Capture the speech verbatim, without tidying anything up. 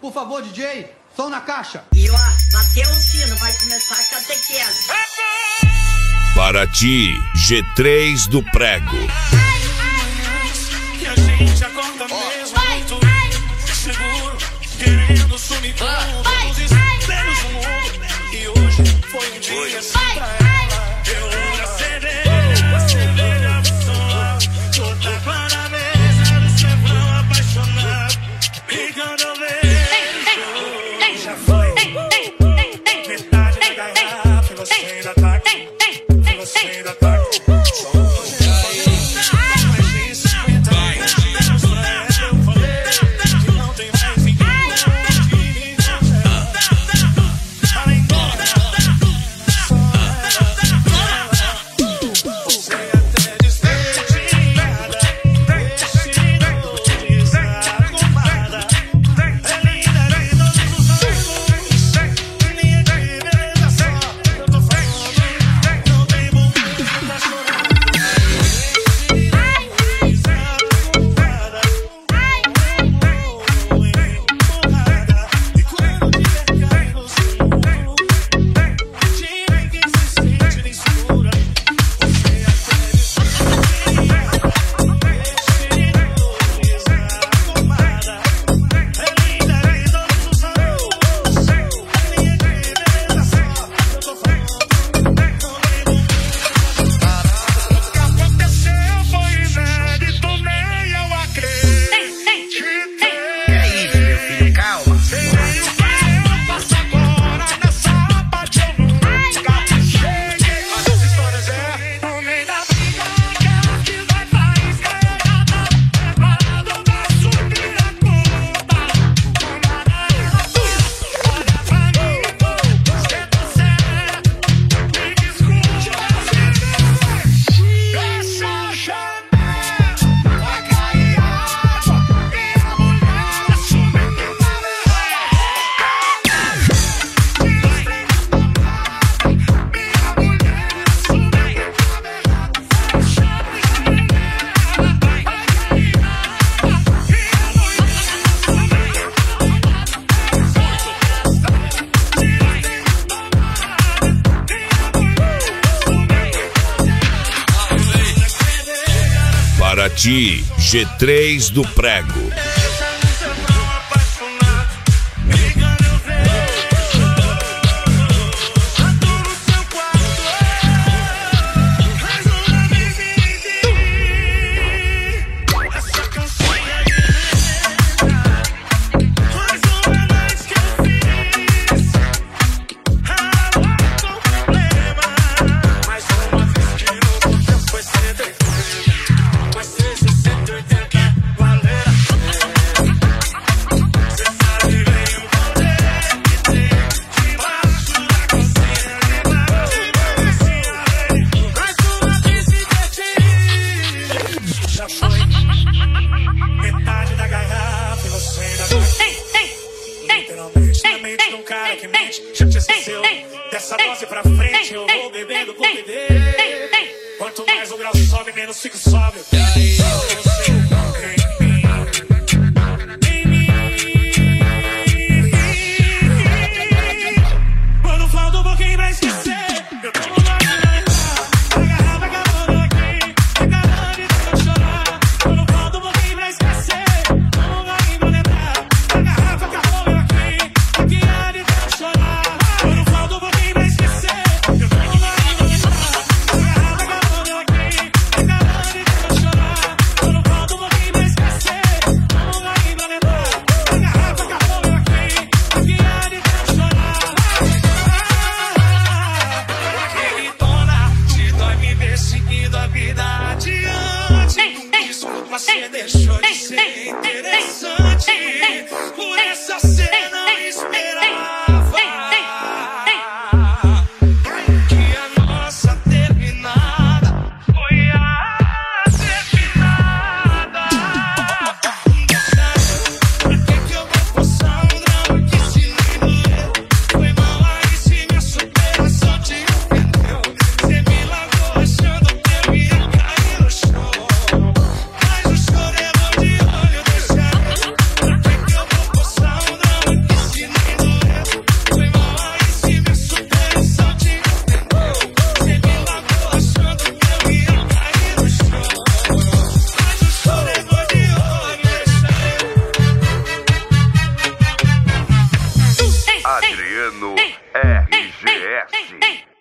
Por favor, D J, som na caixa. E ó, bateu o sino, vai começar a catequese. Para ti, G três do Prego. Que a gente acorda mesmo muito seguro, querendo sumir com todos os espelhos do mundo. E hoje foi um dia assim pra ela. Eu na cerveja, a cerveja só toda clara mesa do cevão apaixonado. E quando eu vejo, já foi metade da garrafa e você ainda tá aqui. E você ainda tá aqui. Para ti, G três do Prego. Metade da garrafa e você ainda tá literalmente na mente de um cara que mente. Já te esqueceu. Dessa dose pra frente eu vou bebendo por beber. Quanto mais o grau sobe, menos fico sóbrio. Eu sei em mim, em mim. Quando falta um pouquinho pra esquecer, eu tô no lado da a garrafa acabou aqui. Fica de tanto chorar. Quando falta um pouquinho pra esquecer, não um pouquinho pra lembrar. A garrafa acabou aqui. Aqui há de tanto chorar. Quando falta um pouquinho pra esquecer, eu tô no lado da a garrafa acabou aqui. Fica de tanto chorar. S.